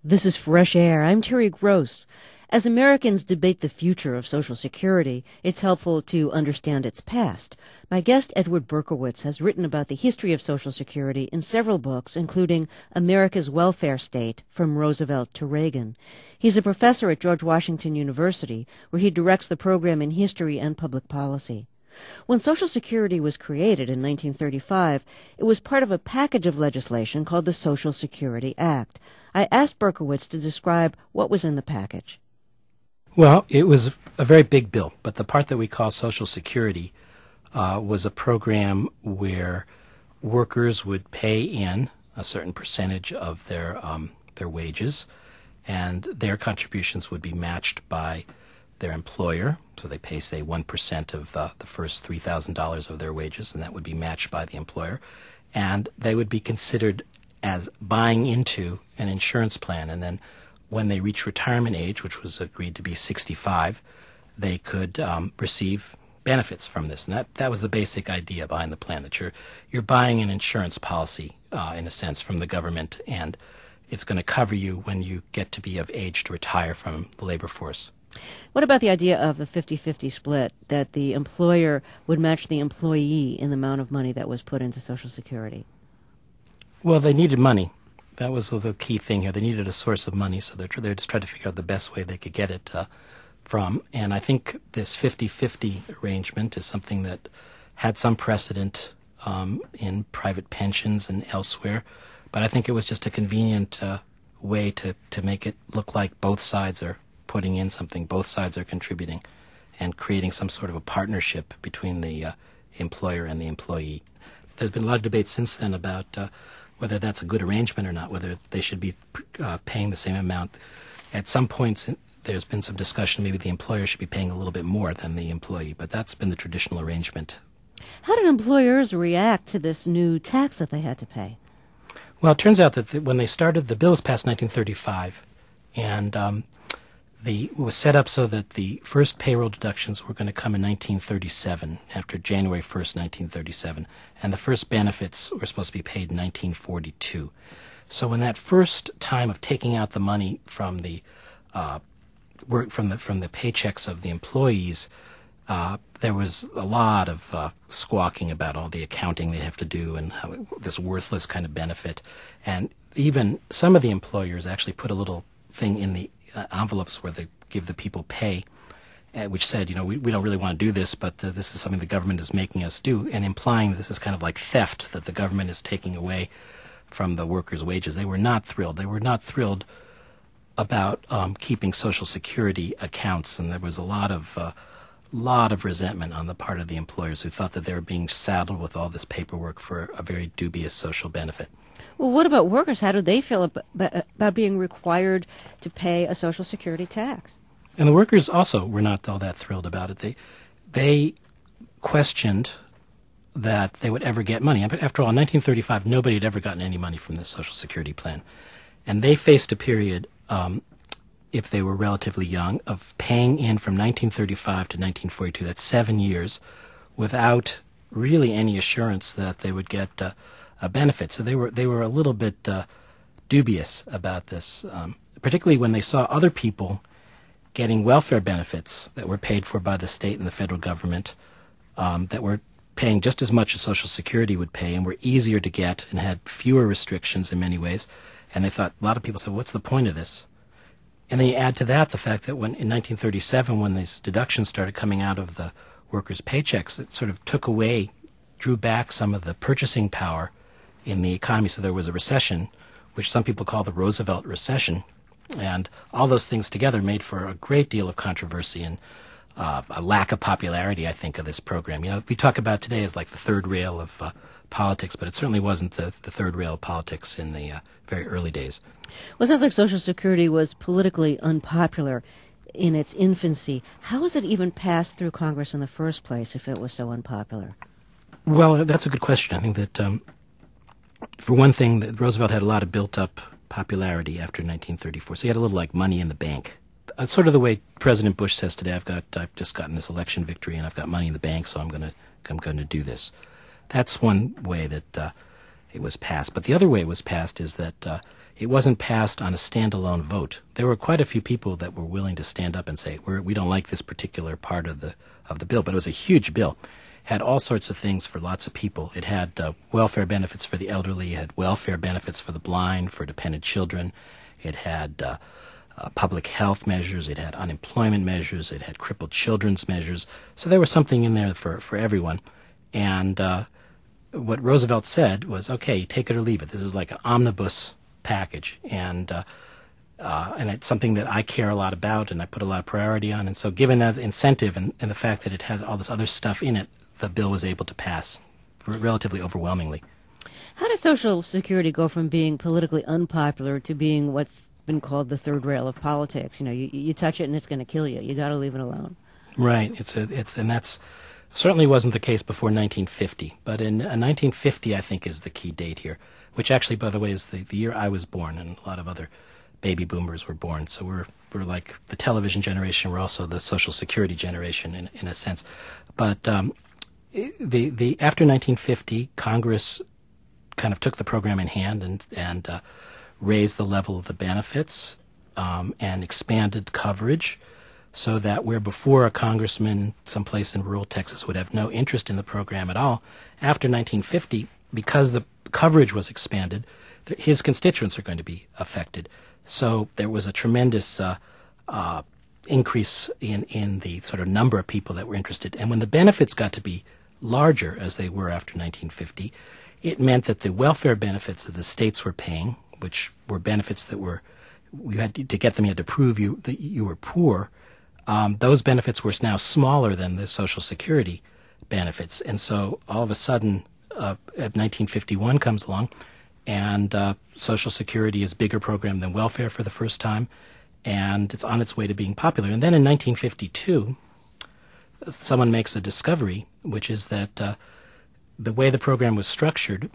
This is Fresh Air. I'm Terry Gross. As Americans debate the future of Social Security, it's helpful to understand its past. My guest, Edward Berkowitz, has written about the history of Social Security in several books, including America's Welfare State, From Roosevelt to Reagan. He's a professor at George Washington University, where he directs the program in history and public policy. When Social Security was created in 1935, it was part of a package of legislation called the Social Security Act. I asked Berkowitz to describe what was in the package. Well, it was a very big bill, but the part that we call Social Security was a program where workers would pay in a certain percentage of their wages, and their contributions would be matched by their employer. So they pay, say, 1% of the first $3,000 of their wages, and that would be matched by the employer. And they would be considered as buying into an insurance plan, and then when they reach retirement age, which was agreed to be 65, they could receive benefits from this. And that was the basic idea behind the plan, that you're buying an insurance policy, in a sense, from the government, and it's going to cover you when you get to be of age to retire from the labor force. What about the idea of the 50-50 split, that the employer would match the employee in the amount of money that was put into Social Security? Well, they needed money. That was the key thing here. They needed a source of money, so they're just trying to figure out the best way they could get it from. And I think this 50-50 arrangement is something that had some precedent in private pensions and elsewhere, but I think it was just a convenient way to make it look like both sides are putting in something, both sides are contributing, and creating some sort of a partnership between the employer and the employee. There's been a lot of debate since then about whether that's a good arrangement or not, whether they should be paying the same amount. At some points, there's been some discussion maybe the employer should be paying a little bit more than the employee, but that's been the traditional arrangement. How did employers react to this new tax that they had to pay? Well, it turns out that when they started, the bill was passed in 1935, and it was set up so that the first payroll deductions were going to come in 1937, after January 1st, 1937, and the first benefits were supposed to be paid in 1942. So when that first time of taking out the money from the from the paychecks of the employees, there was a lot of squawking about all the accounting they have to do and how this worthless kind of benefit. And even some of the employers actually put a little thing in the envelopes where they give the people pay, which said, we don't really want to do this, but this is something the government is making us do, and implying that this is kind of like theft, that the government is taking away from the workers' wages. They were not thrilled. They were not thrilled about keeping Social Security accounts, and there was a lot of resentment on the part of the employers who thought that they were being saddled with all this paperwork for a very dubious social benefit. Well, what about workers? How do they feel about being required to pay a Social Security tax? And the workers also were not all that thrilled about it. They questioned that they would ever get money. After all, in 1935, nobody had ever gotten any money from the Social Security plan. And they faced a period, if they were relatively young, of paying in from 1935 to 1942, that's 7 years, without really any assurance that they would get a benefit. So they were a little bit dubious about this, particularly when they saw other people getting welfare benefits that were paid for by the state and the federal government, that were paying just as much as Social Security would pay and were easier to get and had fewer restrictions in many ways. And they thought, a lot of people said, what's the point of this? And then you add to that the fact that in 1937, when these deductions started coming out of the workers' paychecks, it sort of drew back some of the purchasing power in the economy. So there was a recession, which some people call the Roosevelt recession. And all those things together made for a great deal of controversy and a lack of popularity, I think, of this program. We talk about today as like the third rail of politics, but it certainly wasn't the third rail of politics in the very early days. Well, it sounds like Social Security was politically unpopular in its infancy. How was it even passed through Congress in the first place if it was so unpopular? Well, that's a good question. I think that, for one thing, that Roosevelt had a lot of built-up popularity after 1934, so he had a little like money in the bank. Sort of the way President Bush says today, I've just gotten this election victory and I've got money in the bank, so I'm going to do this. That's one way that it was passed. But the other way it was passed is that it wasn't passed on a standalone vote. There were quite a few people that were willing to stand up and say, we don't like this particular part of the bill, but it was a huge bill. It had all sorts of things for lots of people. It had welfare benefits for the elderly. It had welfare benefits for the blind, for dependent children. It had public health measures. It had unemployment measures. It had crippled children's measures. So there was something in there for everyone. And what Roosevelt said was, okay, take it or leave it. This is like an omnibus package. And it's something that I care a lot about and I put a lot of priority on. And so given that incentive and the fact that it had all this other stuff in it, the bill was able to pass relatively overwhelmingly. How does Social Security go from being politically unpopular to being what's been called the third rail of politics? You know, you touch it and it's going to kill you. You got to leave it alone. Right. And that's certainly wasn't the case before 1950. But in 1950, I think, is the key date here, which actually, by the way, is the year I was born, and a lot of other baby boomers were born. So we're like the television generation. We're also the Social Security generation in a sense. But after 1950, Congress kind of took the program in hand and raised the level of the benefits and expanded coverage, so that where before a congressman someplace in rural Texas would have no interest in the program at all, after 1950, because the coverage was expanded, his constituents are going to be affected. So there was a tremendous increase in the sort of number of people that were interested. And when the benefits got to be larger, as they were after 1950, it meant that the welfare benefits that the states were paying, which were benefits that you had to get them, you had to prove that you were poor, those benefits were now smaller than the Social Security benefits. And so all of a sudden, 1951 comes along, and Social Security is a bigger program than welfare for the first time, and it's on its way to being popular. And then in 1952, someone makes a discovery, which is that the way the program was structured,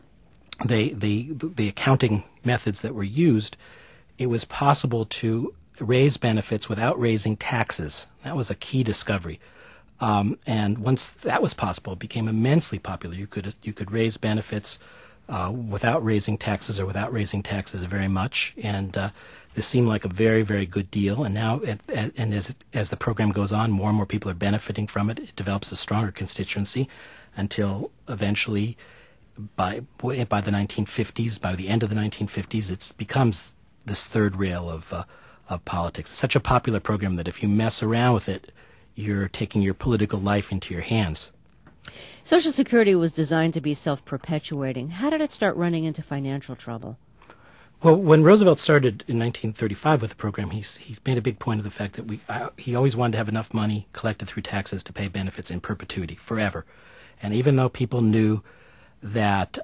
the accounting methods that were used, it was possible to raise benefits without raising taxes. That was a key discovery. And once that was possible, it became immensely popular. You could raise benefits without raising taxes, or without raising taxes very much. And this seemed like a very, very good deal. And now, as the program goes on, more and more people are benefiting from it. It develops a stronger constituency until eventually, by the 1950s, by the end of the 1950s, it becomes this third rail of politics. It's such a popular program that if you mess around with it, you're taking your political life into your hands. Social Security was designed to be self-perpetuating. How did it start running into financial trouble? Well, when Roosevelt started in 1935 with the program, he made a big point of the fact that he always wanted to have enough money collected through taxes to pay benefits in perpetuity, forever. And even though people knew that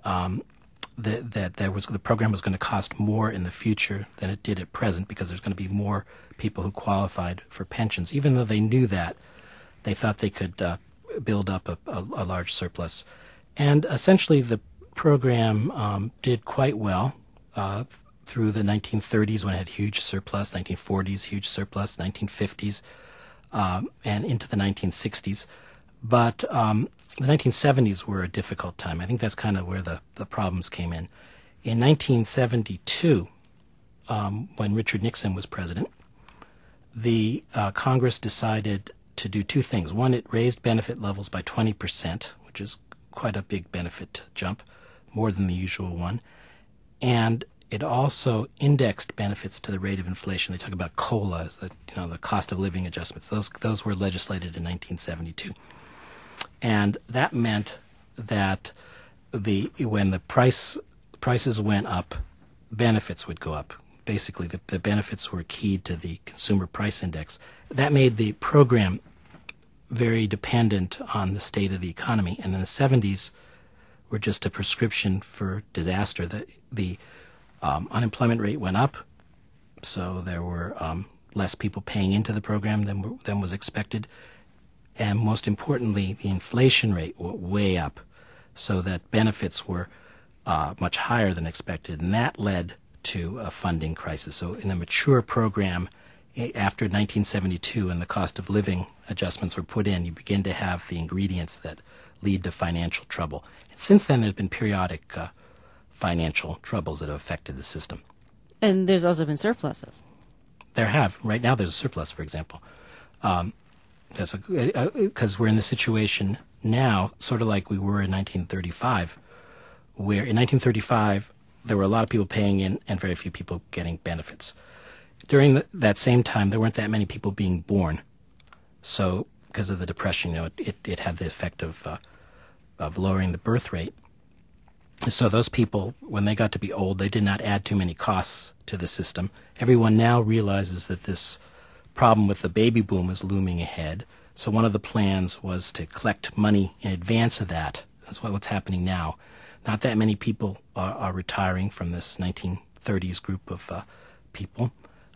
the program was going to cost more in the future than it did at present, because there's going to be more people who qualified for pensions, even though they knew that, they thought they could build up a large surplus. And essentially the program did quite well through the 1930s, when it had huge surplus, 1940s, huge surplus, 1950s, and into the 1960s. But the 1970s were a difficult time. I think that's kind of where the problems came in. In 1972, when Richard Nixon was president, the Congress decided to do two things. One, it raised benefit levels by 20%, which is quite a big benefit jump, more than the usual one. And it also indexed benefits to the rate of inflation. They talk about COLA, the cost of living adjustments. Those were legislated in 1972. And that meant that when the prices went up, benefits would go up. Basically, the benefits were keyed to the consumer price index. That made the program very dependent on the state of the economy. And in the 70s were just a prescription for disaster. The unemployment rate went up, so there were less people paying into the program than was expected. And most importantly, the inflation rate went way up, so that benefits were much higher than expected, and that led to a funding crisis. So in a mature program, after 1972, when the cost of living adjustments were put in, you begin to have the ingredients that lead to financial trouble. And since then, there have been periodic financial troubles that have affected the system. And there's also been surpluses. Right now there's a surplus, for example. That's because we're in the situation now, sort of like we were in 1935, where in 1935 there were a lot of people paying in and very few people getting benefits. During that same time, there weren't that many people being born. So, because of the Depression, it had the effect of lowering the birth rate. So those people, when they got to be old, they did not add too many costs to the system. Everyone now realizes that this problem with the baby boom is looming ahead. So one of the plans was to collect money in advance of that. That's what's happening now. Not that many people are retiring from this 1930s group of people.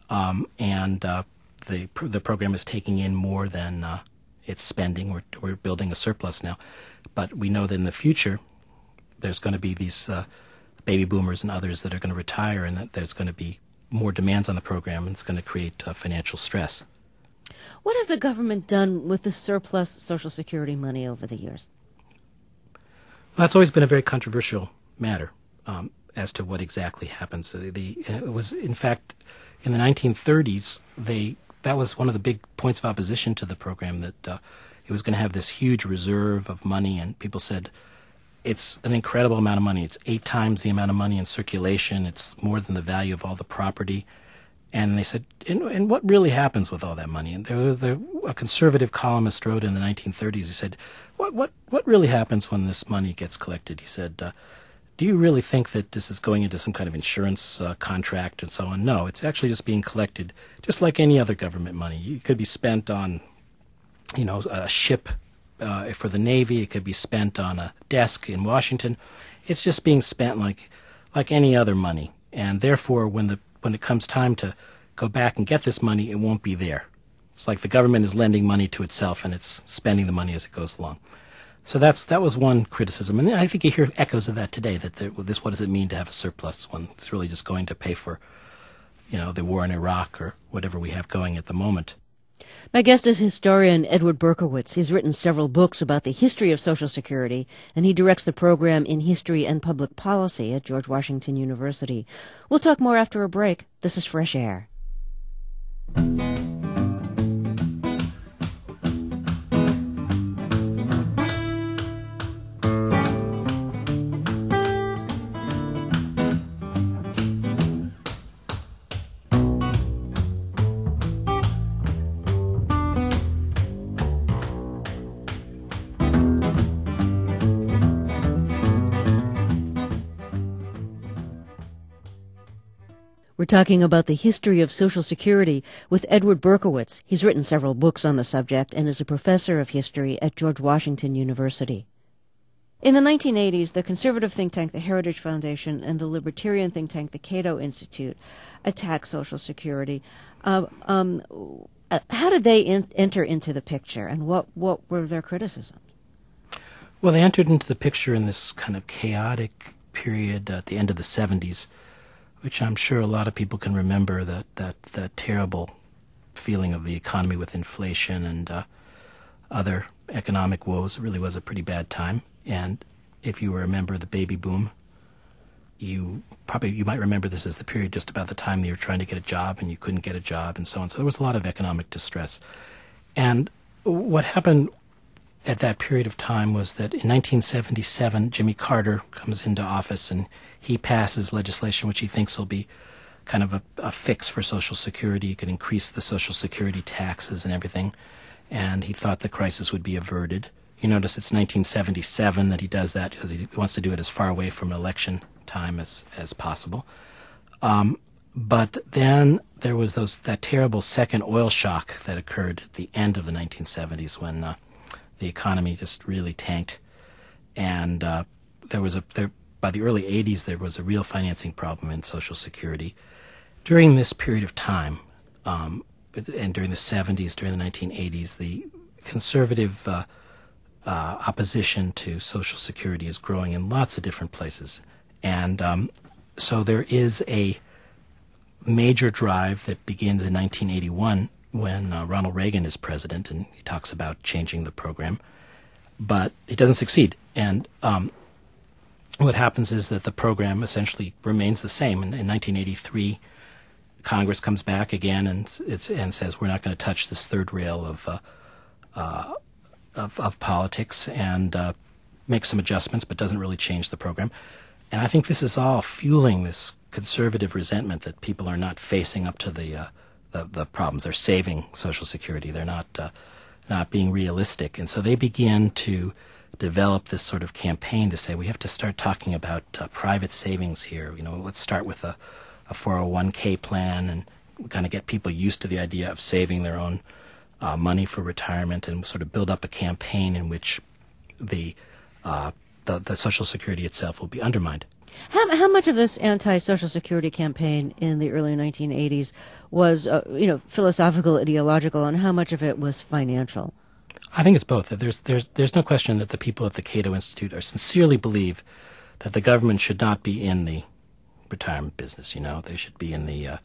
The program is taking in more than it's spending. We're building a surplus now. But we know that in the future, there's going to be these baby boomers and others that are going to retire, and that there's going to be more demands on the program, and it's going to create financial stress. What has the government done with the surplus Social Security money over the years? Well, that's always been a very controversial matter as to what exactly happens. It was, in fact, in the 1930s, that was one of the big points of opposition to the program, that it was going to have this huge reserve of money, and people said, it's an incredible amount of money. It's 8 times the amount of money in circulation. It's more than the value of all the property. And they said, and what really happens with all that money? And there was a conservative columnist wrote in the 1930s. He said, what really happens when this money gets collected? He said, do you really think that this is going into some kind of insurance contract and so on? No, it's actually just being collected, just like any other government money. It could be spent on, a ship for the Navy. It could be spent on a desk in Washington. It's just being spent like any other money. And therefore, when it comes time to go back and get this money, it won't be there. It's like the government is lending money to itself, and it's spending the money as it goes along. So that was one criticism, and I think you hear echoes of that today. What does it mean to have a surplus when it's really just going to pay for, the war in Iraq or whatever we have going at the moment. My guest is historian Edward Berkowitz. He's written several books about the history of Social Security, and he directs the program in History and Public Policy at George Washington University. We'll talk more after a break. This is Fresh Air. We're talking about the history of Social Security with Edward Berkowitz. He's written several books on the subject and is a professor of history at George Washington University. In the 1980s, the conservative think tank, the Heritage Foundation, and the libertarian think tank, the Cato Institute, attacked Social Security. How did they enter into the picture, and what were their criticisms? Well, they entered into the picture in this kind of chaotic period at the end of the 70s, which I'm sure a lot of people can remember, that terrible feeling of the economy with inflation and other economic woes. It really was a pretty bad time. And if you were a member of the baby boom, you might remember this as the period just about the time that you were trying to get a job and you couldn't get a job and so on. So there was a lot of economic distress. And what happened at that period of time was that in 1977, Jimmy Carter comes into office and he passes legislation which he thinks will be kind of a fix for Social Security. He could increase the Social Security taxes and everything, and he thought the crisis would be averted. You notice it's 1977 that he does that because he wants to do it as far away from election time as possible. But then there was that terrible second oil shock that occurred at the end of the 1970s when the economy just really tanked, and by the early 80s there was a real financing problem in Social Security. During this period of time, and during the 70s, during the 1980s, the conservative opposition to Social Security is growing in lots of different places, and so there is a major drive that begins in 1981 when Ronald Reagan is president, and he talks about changing the program, but it doesn't succeed. And what happens is that the program essentially remains the same. In 1983, Congress comes back again and says we're not going to touch this third rail of politics, and makes some adjustments, but doesn't really change the program. And I think this is all fueling this conservative resentment that people are not facing up to the problems. They're saving Social Security. They're not being realistic, and so they begin to develop this sort of campaign to say we have to start talking about private savings here. Let's start with a 401k plan and kind of get people used to the idea of saving their own money for retirement, and sort of build up a campaign in which the Social Security itself will be undermined. How much of this anti-Social Security campaign in the early 1980s was, philosophical, ideological, and how much of it was financial? I think it's both. There's no question that the people at the Cato Institute sincerely believe that the government should not be in the retirement business. They should be in the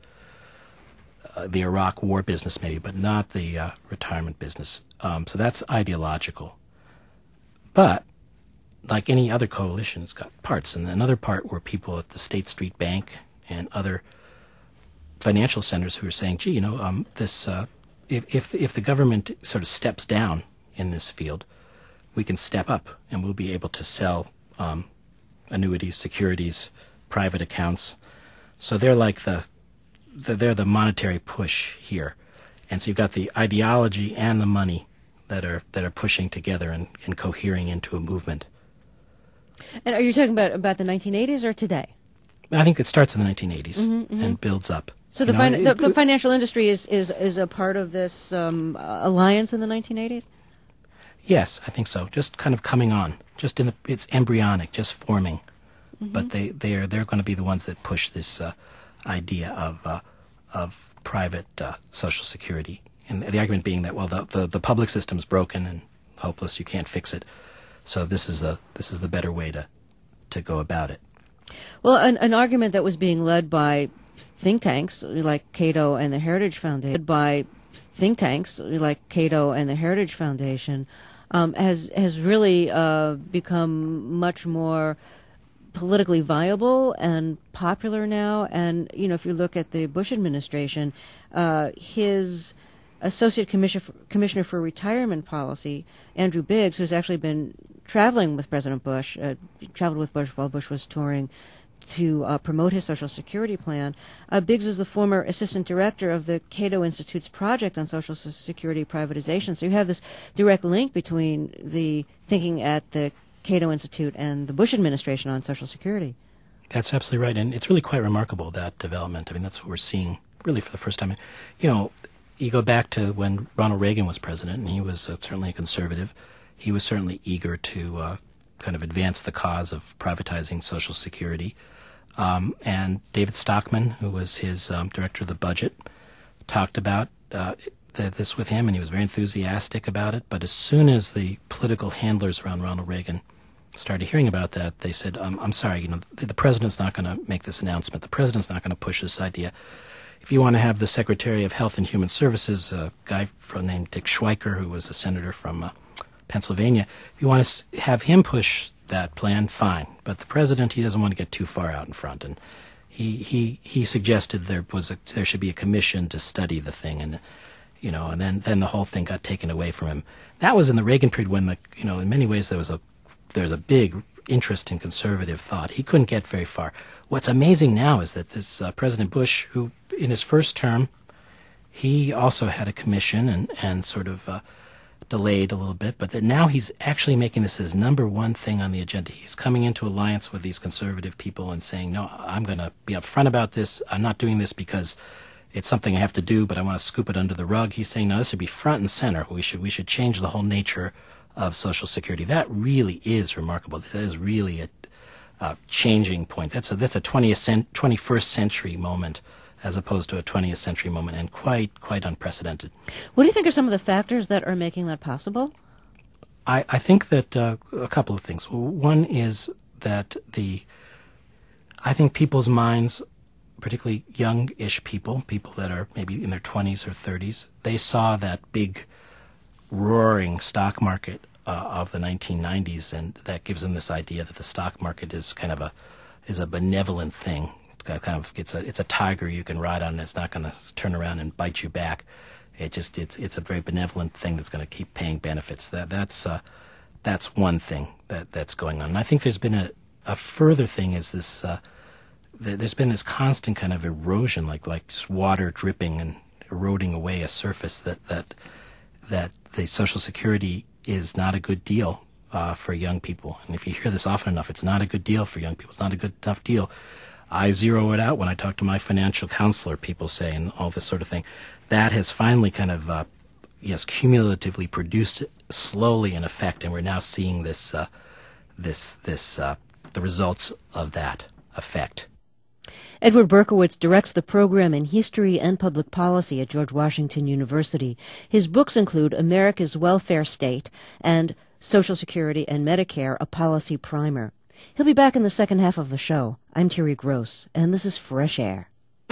Iraq War business, maybe, but not the retirement business. So that's ideological. But like any other coalition, it's got parts, and another part were people at the State Street Bank and other financial centers who are saying, "Gee, if the government sort of steps down in this field, we can step up, and we'll be able to sell annuities, securities, private accounts." So they're like they're the monetary push here, and so you've got the ideology and the money that are pushing together and cohering into a movement. And are you talking about the 1980s or today? I think it starts in the 1980s and builds up. So the financial industry is a part of this alliance in the 1980s? Yes, I think so. Just kind of coming on. It's embryonic, just forming. But they're going to be the ones that push this idea of private Social Security, and the argument being that the public system's broken and hopeless, you can't fix it. So this is the better way to go about it. Well, an argument that was being led by think tanks like Cato and the Heritage Foundation, has really become much more politically viable and popular now. And if you look at the Bush administration, his Associate Commissioner for Retirement Policy, Andrew Biggs, who's actually been traveling with President Bush, traveled with Bush while Bush was touring to promote his Social Security plan. Biggs is the former assistant director of the Cato Institute's project on Social Security privatization. So you have this direct link between the thinking at the Cato Institute and the Bush administration on Social Security. That's absolutely right, and it's really quite remarkable, that development. I mean, that's what we're seeing really for the first time. You go back to when Ronald Reagan was president, and he was certainly a conservative. He was certainly eager to kind of advance the cause of privatizing Social Security. And David Stockman, who was his director of the budget, talked about this with him, and he was very enthusiastic about it. But as soon as the political handlers around Ronald Reagan started hearing about that, they said, I'm sorry, the president's not going to make this announcement. The president's not going to push this idea. If you want to have the Secretary of Health and Human Services, a guy named Dick Schweiker, who was a senator from Pennsylvania, if you want to have him push that plan, fine. But the president, he doesn't want to get too far out in front, and he suggested there should be a commission to study the thing, and and then the whole thing got taken away from him. That was in the Reagan period when in many ways there was a big interest in conservative thought. He couldn't get very far. What's amazing now is that this President Bush, who in his first term, he also had a commission and sort of delayed a little bit, but that now he's actually making this his number one thing on the agenda. He's coming into alliance with these conservative people and saying, no, I'm going to be upfront about this. I'm not doing this because it's something I have to do, but I want to scoop it under the rug. He's saying, no, this should be front and center. We should change the whole nature of Social Security. That really is remarkable. That is really a changing point. That's a 21st century moment as opposed to a 20th century moment, and quite unprecedented. What do you think are some of the factors that are making that possible? I think that a couple of things. One is that I think people's minds, particularly young-ish people that are maybe in their 20s or 30s, they saw that big roaring stock market of the 1990s, and that gives them this idea that the stock market is kind of a benevolent thing, it's a tiger you can ride on, and it's not going to turn around and bite you back. It's a very benevolent thing that's going to keep paying benefits. That's one thing that's going on. And I think there's been a further thing is this. There's been this constant kind of erosion, like just water dripping and eroding away a surface that the Social Security is not a good deal for young people. And if you hear this often enough, it's not a good deal for young people. It's not a good enough deal. I zero it out when I talk to my financial counselor, people say, and all this sort of thing. That has finally kind of, cumulatively produced slowly an effect, and we're now seeing the results of that effect. Edward Berkowitz directs the program in History and Public Policy at George Washington University. His books include America's Welfare State and Social Security and Medicare, a Policy Primer. He'll be back in the second half of the show. I'm Terry Gross, and this is Fresh Air.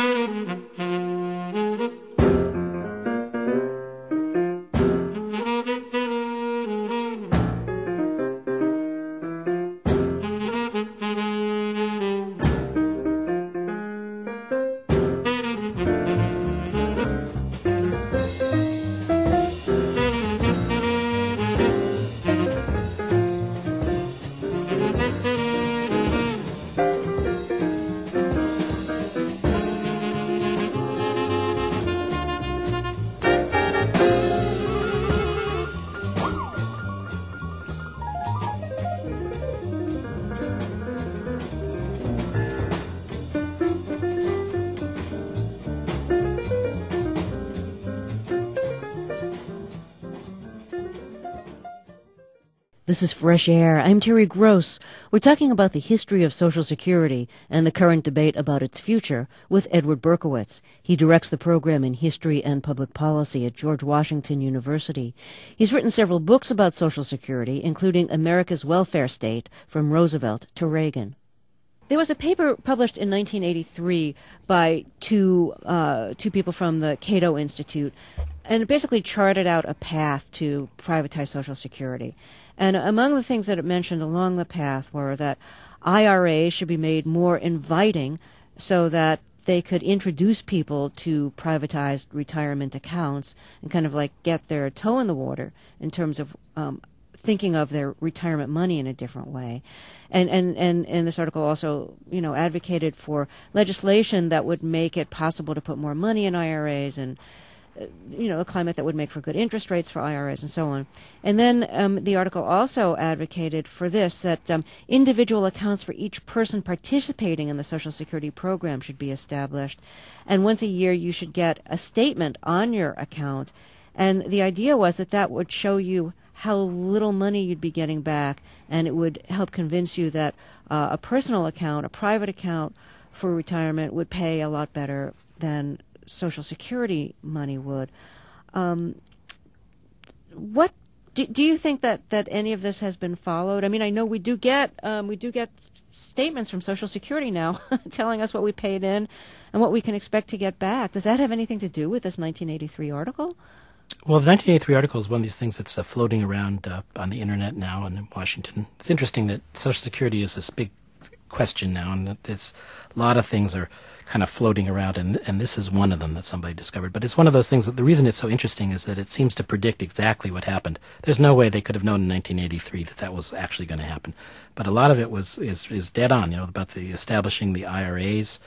This is Fresh Air. I'm Terry Gross. We're talking about the history of Social Security and the current debate about its future with Edward Berkowitz. He directs the program in History and Public Policy at George Washington University. He's written several books about Social Security, including America's Welfare State, From Roosevelt to Reagan. There was a paper published in 1983 by two people from the Cato Institute, and it basically charted out a path to privatize Social Security. And among the things that it mentioned along the path were that IRAs should be made more inviting so that they could introduce people to privatized retirement accounts and kind of like get their toe in the water in terms of thinking of their retirement money in a different way. And this article also, advocated for legislation that would make it possible to put more money in IRAs and a climate that would make for good interest rates for IRAs and so on. And then the article also advocated for this, that individual accounts for each person participating in the Social Security program should be established. And once a year you should get a statement on your account. And the idea was that would show you how little money you'd be getting back, and it would help convince you that a personal account, a private account for retirement would pay a lot better than Social Security money would. What do you think that any of this has been followed? I mean, I know we do get statements from Social Security now telling us what we paid in and what we can expect to get back. Does that have anything to do with this 1983 article? Well, the 1983 article is one of these things that's floating around on the internet now and in Washington. It's interesting that Social Security is this big question now, and that a lot of things are kind of floating around, and this is one of them that somebody discovered. But it's one of those things that the reason it's so interesting is that it seems to predict exactly what happened. There's no way they could have known in 1983 that was actually going to happen. But a lot of it is dead on, about the establishing the IRAs,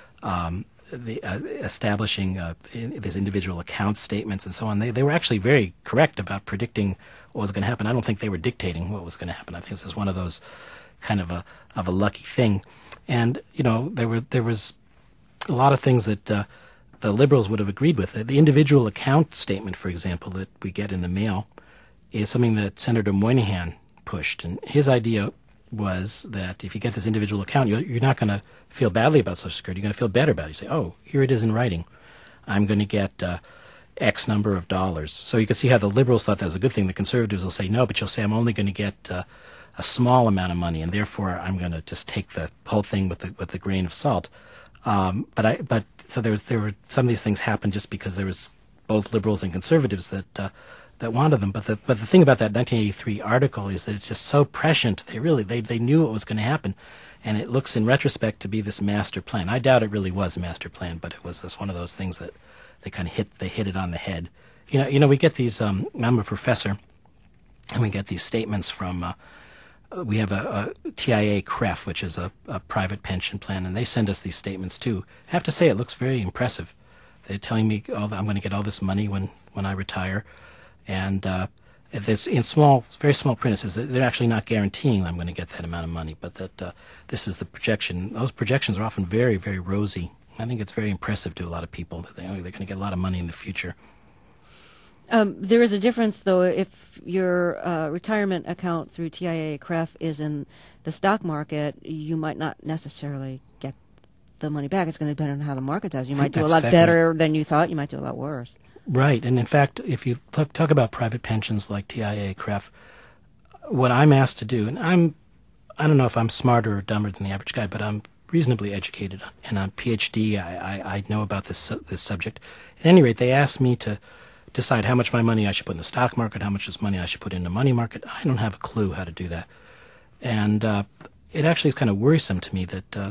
establishing these individual account statements and so on. They were actually very correct about predicting what was going to happen. I don't think they were dictating what was going to happen. I think this is one of those kind of a lucky thing. And there was a lot of things that the liberals would have agreed with. The individual account statement, for example, that we get in the mail is something that Senator Moynihan pushed. And his idea was that if you get this individual account, you're not going to feel badly about Social Security. You're going to feel better about it. You say, oh, here it is in writing. I'm going to get X number of dollars. So you can see how the liberals thought that was a good thing. The conservatives will say no, but you'll say I'm only going to get a small amount of money, and therefore I'm going to just take the whole thing with a grain of salt. So there were some of these things happened just because there was both liberals and conservatives that wanted them. But the thing about that 1983 article is that it's just so prescient. They knew what was going to happen, And it looks in retrospect to be this master plan. I doubt it really was a master plan, but it was just one of those things that they kind of hit it on the head. We get these, I'm a professor, and we get these statements from, we have a TIAA-CREF, which is a private pension plan, and they send us these statements too. I have to say, it looks very impressive. They're telling me I'm going to get all this money when I retire, and this in very small print it says that they're actually not guaranteeing that I'm going to get that amount of money, but that this is the projection. Those projections are often very, very rosy. I think it's very impressive to a lot of people that they're going to get a lot of money in the future. There is a difference, though, if your retirement account through TIAA-CREF is in the stock market, you might not necessarily get the money back. It's going to depend on how the market does. You might do a lot better than you thought. You might do a lot worse. Right. And in fact, if you talk about private pensions like TIAA-CREF, what I'm asked to do, and I don't know if I'm smarter or dumber than the average guy, but I'm reasonably educated, and I'm PhD. I know about this subject. At any rate, they asked me to decide how much my money I should put in the stock market, how much money I should put in the money market. I don't have a clue how to do that. And it actually is kind of worrisome to me that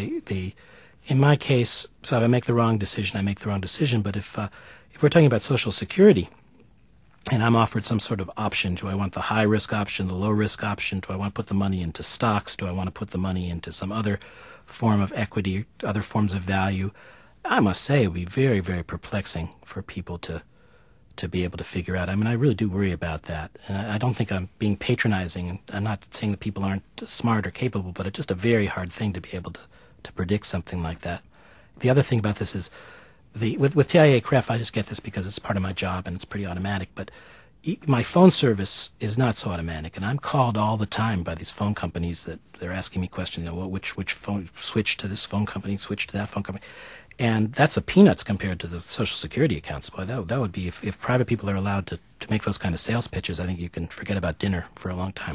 in my case, so if I make the wrong decision, I make the wrong decision. But if we're talking about Social Security, and I'm offered some sort of option, do I want the high-risk option, the low-risk option? Do I want to put the money into stocks? Do I want to put the money into some other form of equity, other forms of value? I must say it would be very, very perplexing for people to be able to figure out. I mean, I really do worry about that. And I don't think I'm being patronizing. I'm not saying that people aren't smart or capable, but it's just a very hard thing to be able to predict something like that. The other thing about this is, with TIAA-CREF, I just get this because it's part of my job and it's pretty automatic, but my phone service is not so automatic, and I'm called all the time by these phone companies that they're asking me questions, which phone, switch to this phone company, switch to that phone company. And that's a peanuts compared to the Social Security accounts. Boy, that would be, if private people are allowed to make those kind of sales pitches, I think you can forget about dinner for a long time.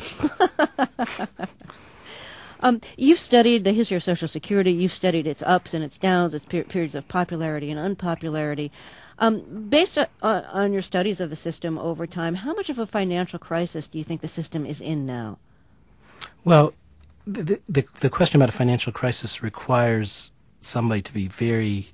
You've studied the history of Social Security. You've studied its ups and its downs, its periods of popularity and unpopularity. Based on your studies of the system over time, how much of a financial crisis do you think the system is in now? Well, the question about a financial crisis requires somebody to be very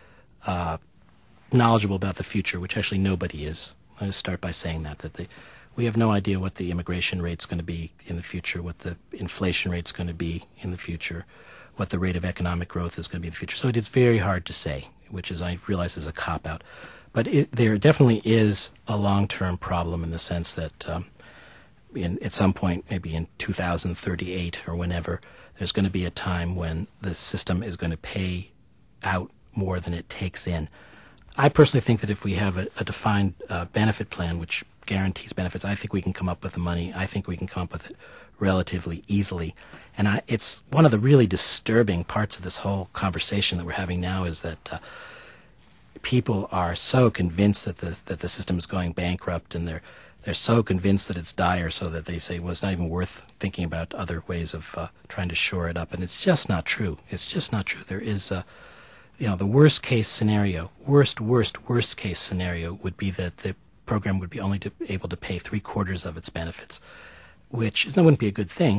knowledgeable about the future, which actually nobody is. I'll just start by saying that we have no idea what the immigration rate's going to be in the future, what the inflation rate's going to be in the future, what the rate of economic growth is going to be in the future. So it is very hard to say, which is, I realize, is a cop-out. But there definitely is a long-term problem in the sense that at some point, maybe in 2038 or whenever, there's going to be a time when the system is going to pay out more than it takes in. I personally think that if we have a defined benefit plan which guarantees benefits, I think we can come up with the money. I think we can come up with it relatively easily. And it's one of the really disturbing parts of this whole conversation that we're having now is that people are so convinced that the system is going bankrupt, and they're so convinced that it's dire, so that they say, well, it's not even worth thinking about other ways of trying to shore it up. And it's just not true. It's just not true. There is the worst case scenario, worst case scenario would be that the program would be only able to pay 3/4 of its benefits, which wouldn't be a good thing,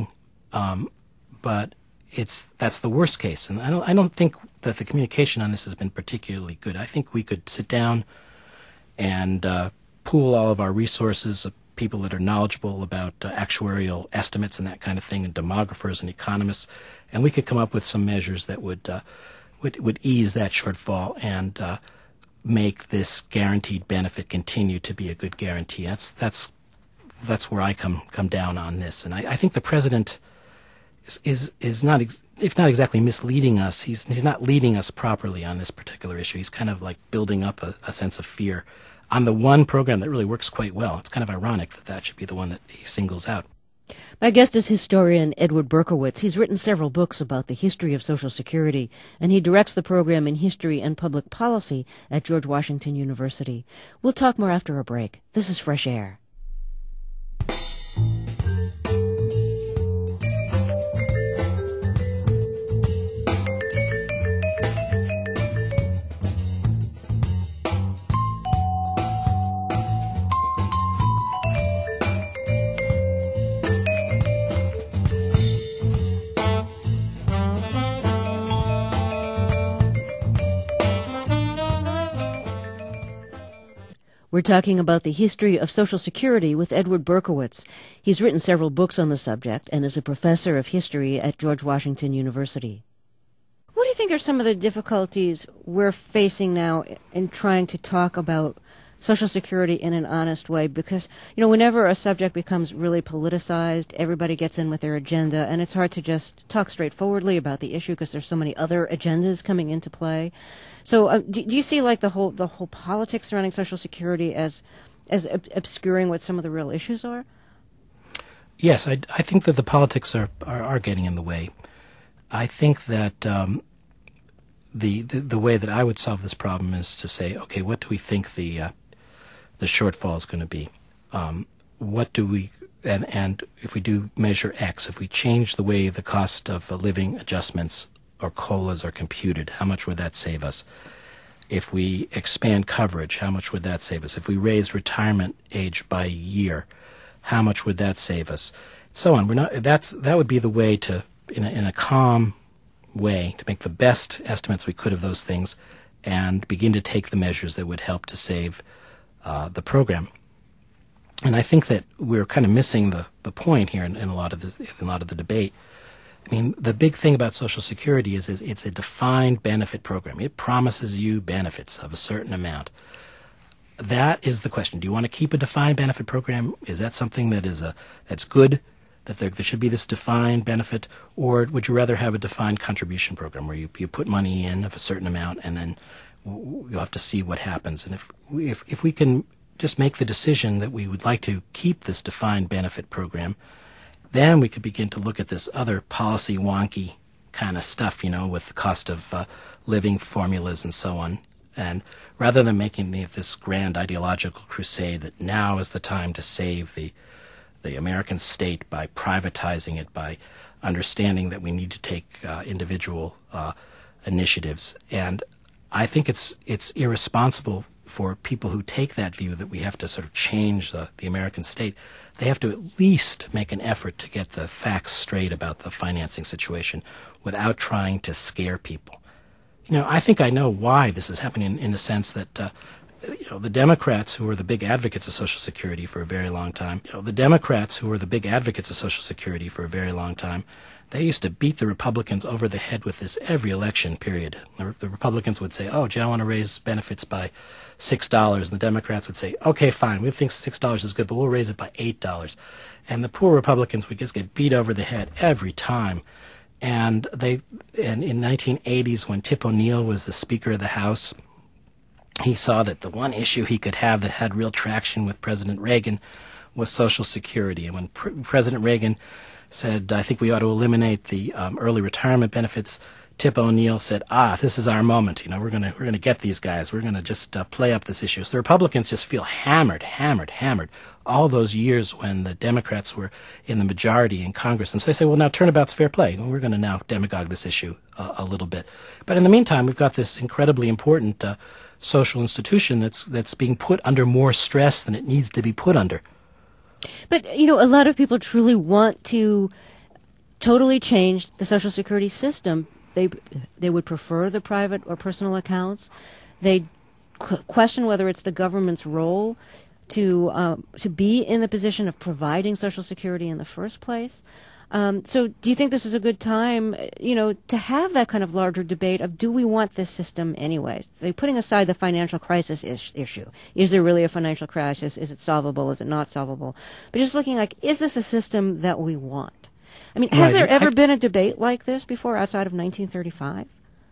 but that's the worst case. And I don't think that the communication on this has been particularly good. I think we could sit down and pool all of our resources of people that are knowledgeable about actuarial estimates and that kind of thing, and demographers and economists, and we could come up with some measures that would ease that shortfall and make this guaranteed benefit continue to be a good guarantee. That's where I come down on this, and I think the president is not, if not exactly misleading us, he's not leading us properly on this particular issue. He's kind of like building up a sense of fear on the one program that really works quite well. It's kind of ironic that should be the one that he singles out. My guest is historian Edward Berkowitz. He's written several books about the history of Social Security, and he directs the program in History and Public Policy at George Washington University. We'll talk more after a break. This is Fresh Air. We're talking about the history of Social Security with Edward Berkowitz. He's written several books on the subject and is a professor of history at George Washington University. What do you think are some of the difficulties we're facing now in trying to talk about Social Security in an honest way? Because, whenever a subject becomes really politicized, everybody gets in with their agenda, and it's hard to just talk straightforwardly about the issue because there's so many other agendas coming into play. So do you see like the whole politics surrounding Social Security as obscuring what some of the real issues are? Yes, I think that the politics are getting in the way. I think that the way that I would solve this problem is to say, okay, what do we think the shortfall is going to be? What do we and if we do measure X, if we change the way the cost of living adjustments or COLAs are computed, how much would that save us? If we expand coverage, how much would that save us? If we raise retirement age by a year, how much would that save us? So on. That would be the way to, in a calm way, to make the best estimates we could of those things and begin to take the measures that would help to save the program. And I think that we're kind of missing the point here in a lot of the debate. I mean, the big thing about Social Security is it's a defined benefit program. It promises you benefits of a certain amount. That is the question. Do you want to keep a defined benefit program? Is that something that's good, that there should be this defined benefit, or would you rather have a defined contribution program where you put money in of a certain amount and then you'll have to see what happens? And if we can just make the decision that we would like to keep this defined benefit program, then we could begin to look at this other policy wonky kind of stuff, with the cost of living formulas and so on. And rather than making this grand ideological crusade that now is the time to save the American state by privatizing it, by understanding that we need to take individual initiatives. And I think it's irresponsible for people who take that view that we have to sort of change the American state. They have to at least make an effort to get the facts straight about the financing situation without trying to scare people. I think I know why this is happening in the sense that, the Democrats who were the big advocates of Social Security for a very long time, they used to beat the Republicans over the head with this every election period. The Republicans would say, I want to raise benefits by $6. And the Democrats would say, okay, fine, we think $6 is good, but we'll raise it by $8. And the poor Republicans would just get beat over the head every time. And in 1980s, when Tip O'Neill was the Speaker of the House, he saw that the one issue he could have that had real traction with President Reagan was Social Security. And when President Reagan said, I think we ought to eliminate the early retirement benefits, Tip O'Neill said, this is our moment. We're going to get these guys. We're going to just play up this issue. So the Republicans just feel hammered all those years when the Democrats were in the majority in Congress. And so they say, well, now turnabout's fair play. Well, we're going to now demagogue this issue a little bit. But in the meantime, we've got this incredibly important social institution that's being put under more stress than it needs to be put under. But, a lot of people truly want to totally change the Social Security system. They would prefer the private or personal accounts. They question whether it's the government's role to be in the position of providing Social Security in the first place. So do you think this is a good time, to have that kind of larger debate of do we want this system anyway? So putting aside the financial crisis issue, is there really a financial crisis? Is it solvable? Is it not solvable? But just looking is this a system that we want? I mean, has there ever been a debate like this before outside of 1935?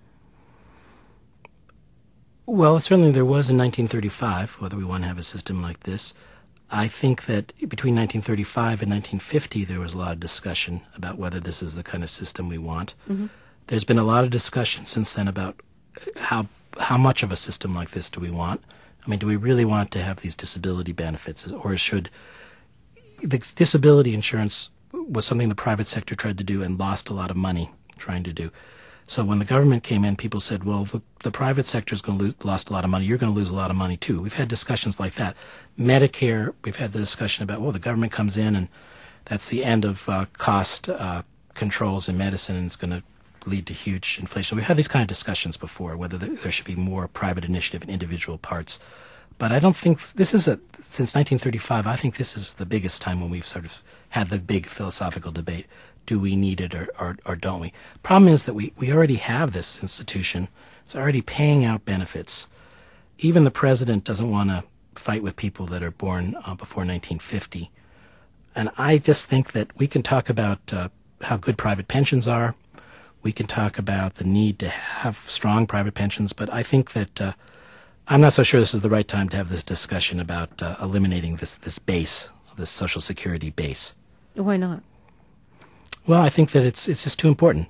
Well, certainly there was in 1935, whether we want to have a system like this. I think that between 1935 and 1950, there was a lot of discussion about whether this is the kind of system we want. Mm-hmm. There's been a lot of discussion since then about how much of a system like this do we want. I mean, do we really want to have these disability benefits, or should the disability insurance was something the private sector tried to do and lost a lot of money trying to do. So when the government came in, people said, well, the private sector is going to lost a lot of money. You're going to lose a lot of money, too. We've had discussions like that. Medicare, we've had the discussion about, well, the government comes in and that's the end of cost controls in medicine and it's going to lead to huge inflation. We've had these kind of discussions before, whether there should be more private initiative in individual parts But I don't think this is since 1935, I think this is the biggest time when we've sort of had the big philosophical debate. Do we need it or don't we? Problem is that we already have this institution. It's already paying out benefits. Even the president doesn't want to fight with people that are born before 1950. And I just think that we can talk about how good private pensions are. We can talk about the need to have strong private pensions. But I think that I'm not so sure this is the right time to have this discussion about eliminating this base, this Social Security base. Why not? Well, I think that it's just too important.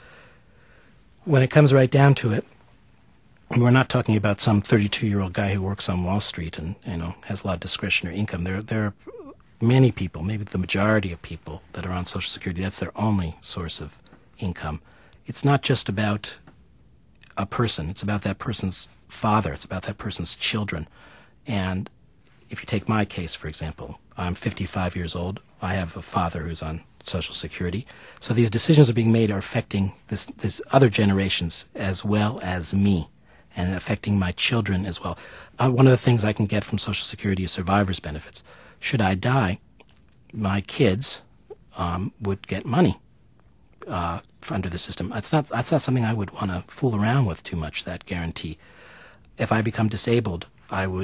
When it comes right down to it, we're not talking about some 32-year-old guy who works on Wall Street and has a lot of discretionary income. There are many people, maybe the majority of people that are on Social Security, that's their only source of income. It's not just about a person. It's about that person's father. It's about that person's children. And if you take my case, for example, I'm 55 years old. I have a father who's on Social Security. So these decisions are being made are affecting this other generations as well as me, and affecting my children as well. One of the things I can get from Social Security is survivor's benefits. Should I die, my kids would get money under the system. That's not something I would want to fool around with too much, that guarantee. If I become disabled, I would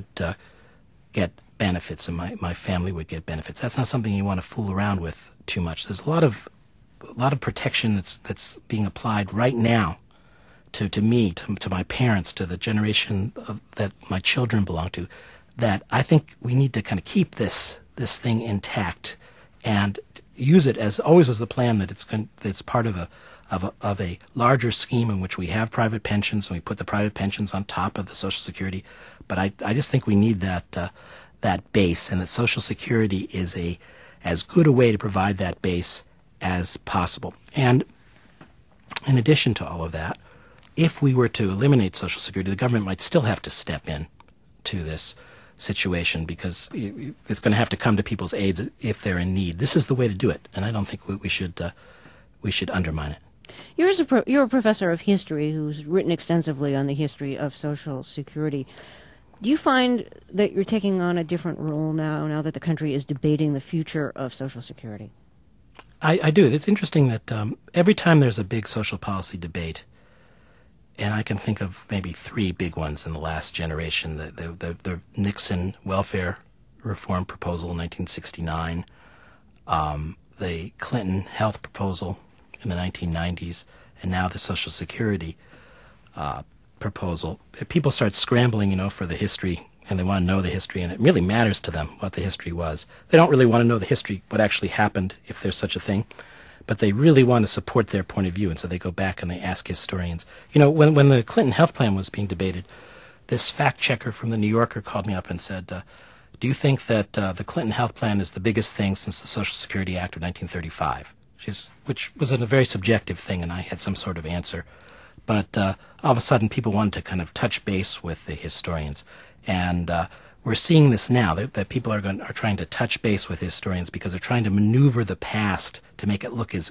get benefits, and my family would get benefits. That's not something you want to fool around with too much. There's a lot of protection that's being applied right now to me, to my parents, to the generation that my children belong to, that I think we need to kind of keep this thing intact and use it, as always was the plan, that it's part of a larger scheme in which we have private pensions, and we put the private pensions on top of the Social Security. But I just think we need that base, and that Social Security is as good a way to provide that base as possible. And in addition to all of that, if we were to eliminate Social Security, the government might still have to step in to this situation, because it's going to have to come to people's aid if they're in need. This is the way to do it, and I don't think we should undermine it. You're a professor of history who's written extensively on the history of Social Security. Do you find that you're taking on a different role now that the country is debating the future of Social Security? I do. It's interesting that every time there's a big social policy debate, and I can think of maybe three big ones in the last generation: the Nixon welfare reform proposal in 1969, the Clinton health proposal in the 1990s, and now the Social Security proposal. People start scrambling, for the history, and they want to know the history, and it really matters to them what the history was. They don't really want to know the history, what actually happened, if there's such a thing, but they really want to support their point of view, and so they go back and they ask historians. When the Clinton health plan was being debated, this fact checker from the New Yorker called me up and said, do you think that the Clinton health plan is the biggest thing since the Social Security Act of 1935? Which was a very subjective thing, and I had some sort of answer. But all of a sudden, people wanted to kind of touch base with the historians. And we're seeing this now, that people are trying to touch base with historians because they're trying to maneuver the past to make it look as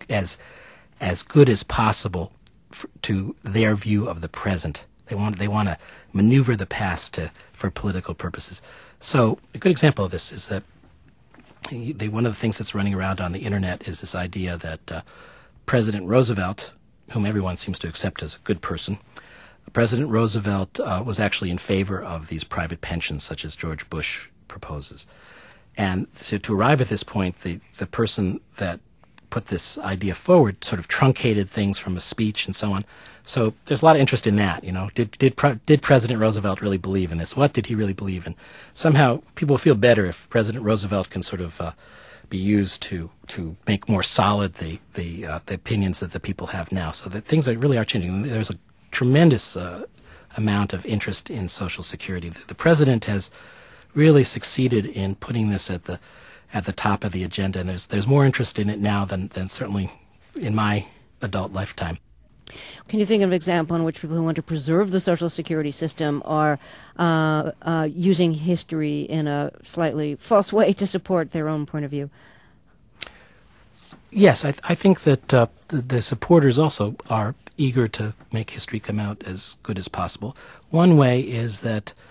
good as possible to their view of the present. They want to maneuver the past for political purposes. So a good example of this is that one of the things that's running around on the internet is this idea that President Roosevelt, whom everyone seems to accept as a good person, President Roosevelt was actually in favor of these private pensions, such as George Bush proposes. And to arrive at this point, the person that put this idea forward sort of truncated things from a speech and so on. So there's a lot of interest in that. Did President Roosevelt really believe in this? What did he really believe in? Somehow people feel better if President Roosevelt can sort of be used to make more solid the opinions that the people have now. So that things really are changing. There's a tremendous amount of interest in Social Security. The president has really succeeded in putting this at the top of the agenda, and there's more interest in it now than certainly in my adult lifetime. Can you think of an example in which people who want to preserve the Social Security system are using history in a slightly false way to support their own point of view? Yes, I think that the supporters also are eager to make history come out as good as possible. One way is that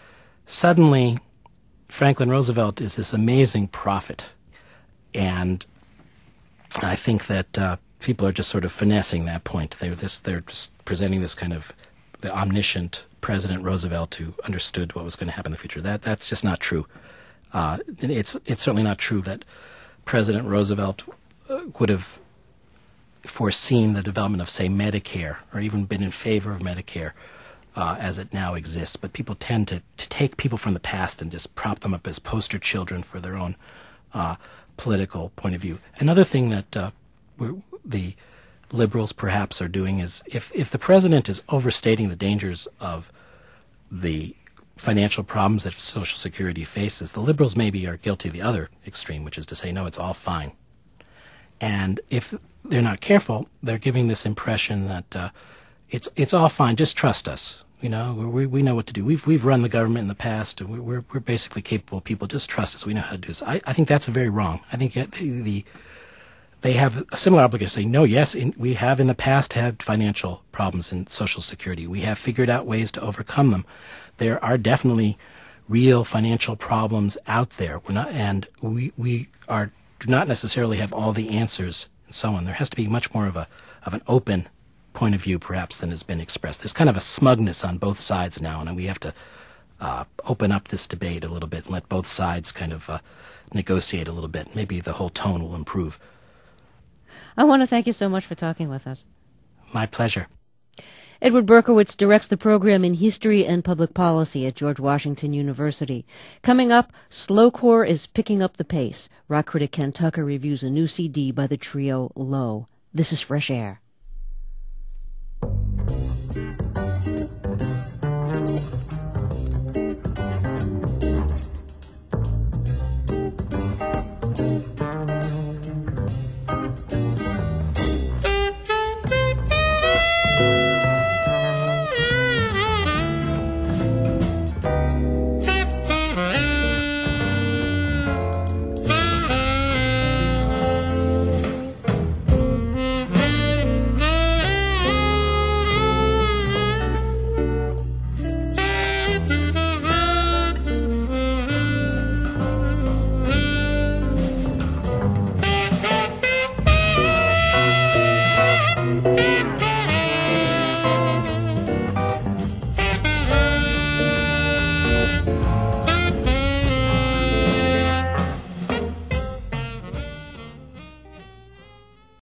suddenly Franklin Roosevelt is this amazing prophet. And I think that people are just sort of finessing that point. They're just presenting this kind of the omniscient President Roosevelt who understood what was going to happen in the future. That's just not true. It's certainly not true that President Roosevelt would have foreseen the development of, say, Medicare, or even been in favor of Medicare as it now exists. But people tend to take people from the past and just prop them up as poster children for their own political point of view. Another thing that the liberals perhaps are doing is if the president is overstating the dangers of the financial problems that Social Security faces, the liberals maybe are guilty of the other extreme, which is to say, no, it's all fine. And if they're not careful, they're giving this impression that it's all fine, just trust us. You know, we know what to do. We've run the government in the past, and we're basically capable people. Just trust us. We know how to do this. I think that's very wrong. I think they have a similar obligation to say, no, yes, we have in the past had financial problems in Social Security. We have figured out ways to overcome them. There are definitely real financial problems out there. We do not necessarily have all the answers and so on. There has to be much more of an open point of view, perhaps, than has been expressed. There's kind of a smugness on both sides now, and we have to open up this debate a little bit and let both sides kind of negotiate a little bit. Maybe the whole tone will improve. I want to thank you so much for talking with us. My pleasure. Edward Berkowitz directs the program in History and Public Policy at George Washington University. Coming up, slowcore is picking up the pace. Rock critic Ken Tucker reviews a new CD by the trio Low. This is Fresh Air.